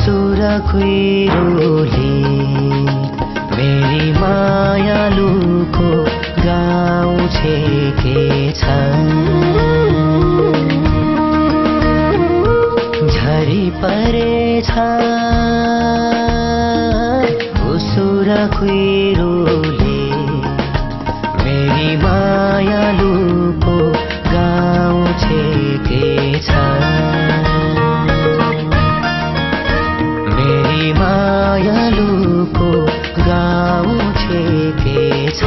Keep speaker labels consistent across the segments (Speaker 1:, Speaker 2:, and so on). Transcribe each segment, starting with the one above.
Speaker 1: उसुर कुहिरोले मेरी मायालुको गाउँ छेकेछ झरी परेछ उसुर कुहिरोले मेरी मायालुको गाउँ छेकेछ मेरी मायालुको गाउँ छेकेछ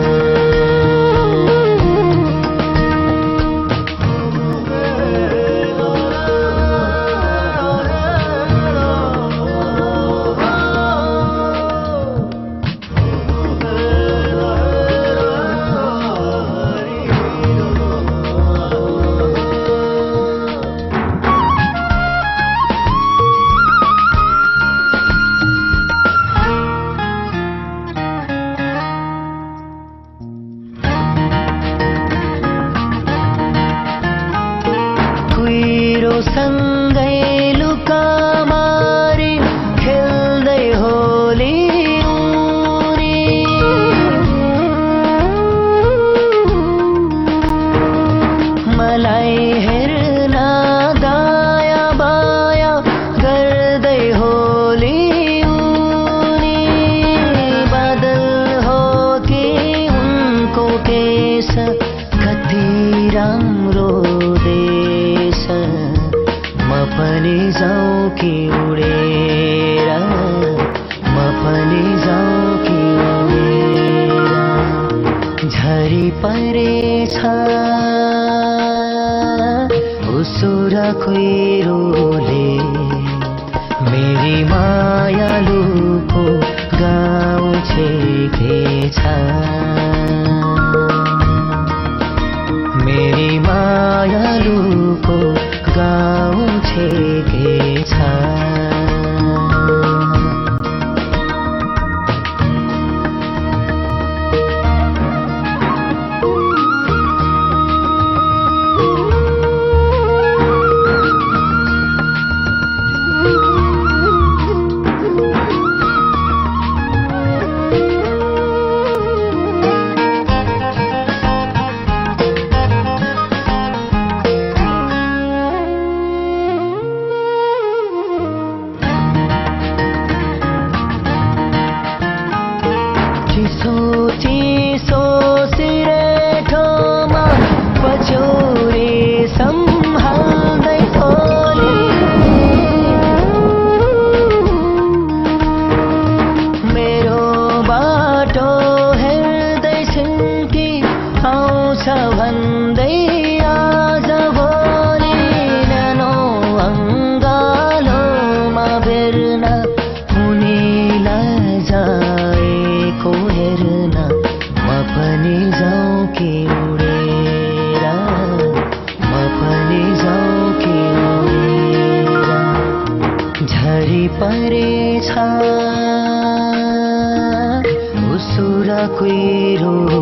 Speaker 1: सँगै लुका मारी खेल्दै होली उनी मलाई हेर्न दाया बाया गर्दै होली उनी बादल हो कि उनको केश कति राम्रो देश म पनि जाऊँ कि उडेर म पनि जाऊँ कि उडेर झरी परेछ उसुर कुहिरोले मेरी मायालुको गाउँ छेकेछ मेरी मायालुको गाउँ छेकेछ चिसो सिरेठोमा पछौरी सम्हाल्दै होली मेरो बाटो हेर्दै छिन्की आउँछ भन्दै आज भोलि न्यानो अङ्गालोमा बेर्न उनीलाई जाएको हेर्न म पनि जाऊँ कि उडेर म पनि जाऊँ कि उडेर झरी परेछ उसुर कुहिरो